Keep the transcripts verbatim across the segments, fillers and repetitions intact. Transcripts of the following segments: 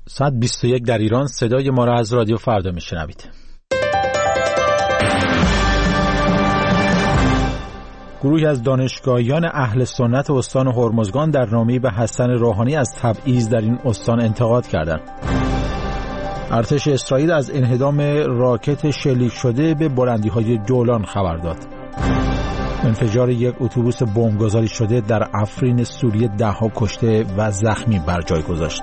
ساعت بیست و یک در ایران. صدای ما را از رادیو فردا میشنوید. گروهی از دانشگاهیان اهل سنت استان هرمزگان در نامه‌ای به حسن روحانی از تبعیض در این استان انتقاد کردند. ارتش اسرائیل از انهدام راکت شلیک شده به بلندی‌های جولان خبر داد. انفجار یک اتوبوس بمبگذاری شده در عفرین سوریه ده‌ها کشته و زخمی بر جای گذاشت.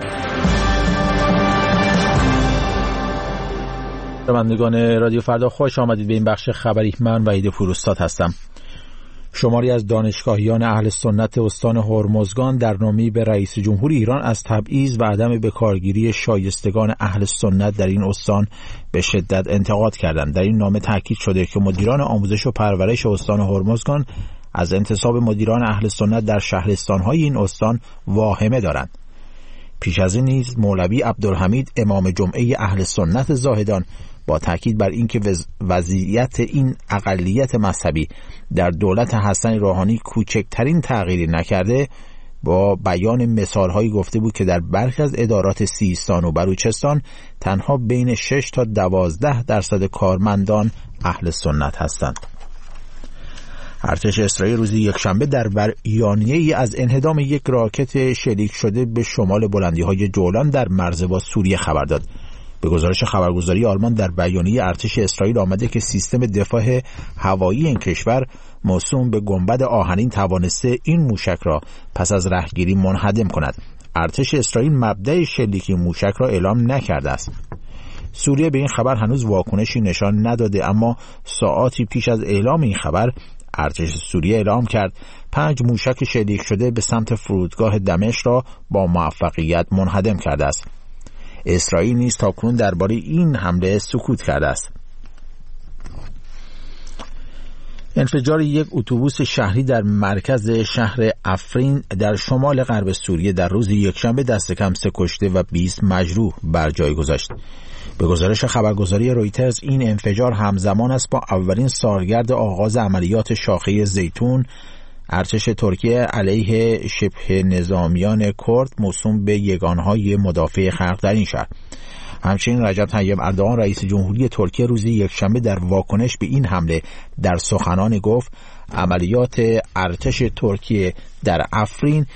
شنوندگان رادیو فردا خوش آمدید به این بخش خبری. من وحید پوروستاد هستم. شماری از دانشگاهیان اهل سنت استان هرمزگان در نامه‌ای به رئیس جمهور ایران از تبعیض و عدم بکارگیری شایستگان اهل سنت در این استان به شدت انتقاد کردند. در این نامه تاکید شده که مدیران آموزش و پرورش استان هرمزگان از انتصاب مدیران اهل سنت در شهرستان‌های این استان واهمه دارند. پیش از این نیز مولوی عبدالحمید امام جمعه اهل سنت زاهدان با تاکید بر اینکه وضعیت این اقلیت مذهبی در دولت حسن روحانی کوچکترین تغییری نکرده، با بیان مثالهایی گفته بود که در برخی از ادارات سیستان و بلوچستان تنها بین شش تا دوازده درصد کارمندان اهل سنت هستند. ارتش اسرائیل روز یکشنبه در بیانیه‌ای از انهدام یک راکت شلیک شده به شمال بلندی‌های جولان در مرز با سوریه خبر داد. به گزارش خبرگزاری آلمان در بیانیه ارتش اسرائیل آمده که سیستم دفاع هوایی این کشور موسوم به گنبد آهنین توانسته این موشک را پس از رهگیری منهدم کند. ارتش اسرائیل مبدأ شلیک موشک را اعلام نکرده است. سوریه به این خبر هنوز واکنشی نشان نداده، اما ساعاتی پیش از اعلام این خبر ارتش سوریه اعلام کرد پنج موشک شلیک شده به سمت فرودگاه دمشق را با موفقیت منهدم کرده است. اسرائیل نیز تاکنون درباره این حمله سکوت کرده است. انفجار یک اتوبوس شهری در مرکز شهر عفرین در شمال غرب سوریه در روز یکشنبه دست کم سه کشته و بیست مجروح بر جای گذاشت. به گزارش خبرگزاری رویترز این انفجار همزمان است با اولین سالگرد آغاز عملیات شاخه زیتون ارتش ترکیه علیه شبه نظامیان کرد موسوم به یگانهای مدافع خلق در این شهر. همچنین رجب طیب اردوغان رئیس جمهوری ترکیه روز یکشنبه در واکنش به این حمله در سخنان گفت عملیات ارتش ترکیه در عفرین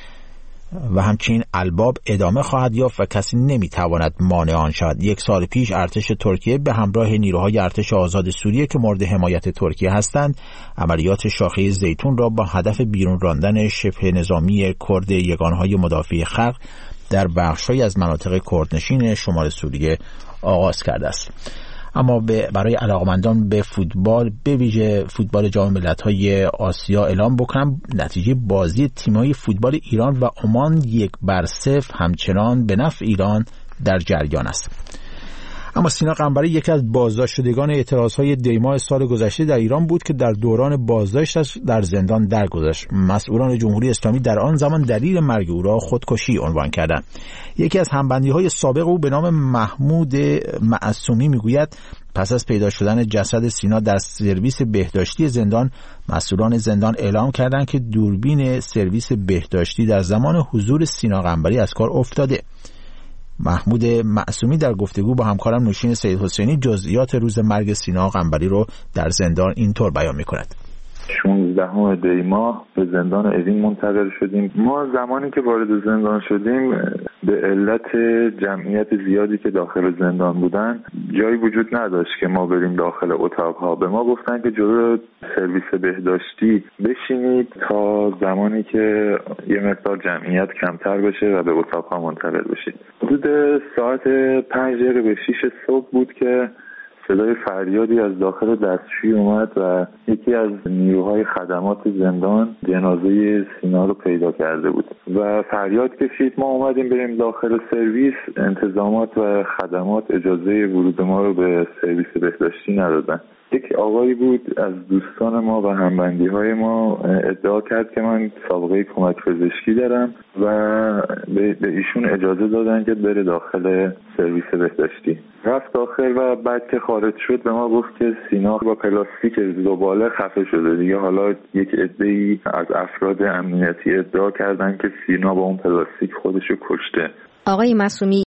و همچنین الباب ادامه خواهد یافت و کسی نمیتواند مانع آن شود. یک سال پیش ارتش ترکیه به همراه نیروهای ارتش آزاد سوریه که مورد حمایت ترکیه هستند عملیات شاخه زیتون را با هدف بیرون راندن شبه نظامی کرد یگانهای مدافع خلق در بخش‌هایی از مناطق کردنشین شمال سوریه آغاز کرده است. اما برای علاقمندان به فوتبال، به ویژه فوتبال جام ملت‌های آسیا، اعلام بکنم نتیجه بازی تیم‌های فوتبال ایران و عمان یک بر صفر همچنان به نفع ایران در جریان است. اما سینا قنبری یکی از بازداشت شدگان اعتراضهای دیماه سال گذشته در ایران بود که در دوران بازداشتش در زندان درگذشت. مسئولان جمهوری اسلامی در آن زمان دلیل مرگ او را خودکشی عنوان کردند. یکی از همبندی‌های سابق او به نام محمود معصومی میگوید پس از پیدا شدن جسد سینا در سرویس بهداشتی زندان، مسئولان زندان اعلام کردند که دوربین سرویس بهداشتی در زمان حضور سینا قنبری از کار افتاده. محمود معصومی در گفتگو با همکارم نوشین سید حسینی جزئیات روز مرگ سینا قنبری رو در زندان اینطور بیان می‌کند. شانزدهم دی ماه به زندان اوین منتقل شدیم. ما زمانی که وارد زندان شدیم به علت جمعیت زیادی که داخل زندان بودن جایی وجود نداشت که ما بریم داخل اتاقها. به ما گفتن که جلو سرویس بهداشتی بشینید تا زمانی که یه مقدار جمعیت کمتر بشه و به اتاقها منتقل بشید. حدود ساعت پنج دقیقه به شیش صبح بود که صدای فریادی از داخل دستشویی اومد و یکی از نیروهای خدمات زندان جنازه سینا رو پیدا کرده بود و فریاد کشید. ما اومدیم بریم داخل سرویس، انتظامات و خدمات اجازه ورود ما رو به سرویس بهداشتی ندادن. یک آقایی بود از دوستان ما و همبندی های ما ادعا کرد که من سابقه کمک پزشکی دارم و به ایشون اجازه دادن که بره داخل سرویس بهداشتی. رفت داخل و بعد که خارج شد به ما گفت که سینا با پلاستیک زباله خفه شده. دیگه حالا یک عده‌ای از افراد امنیتی ادعا کردن که سینا با اون پلاستیک خودشو کشته. آقای معصومی،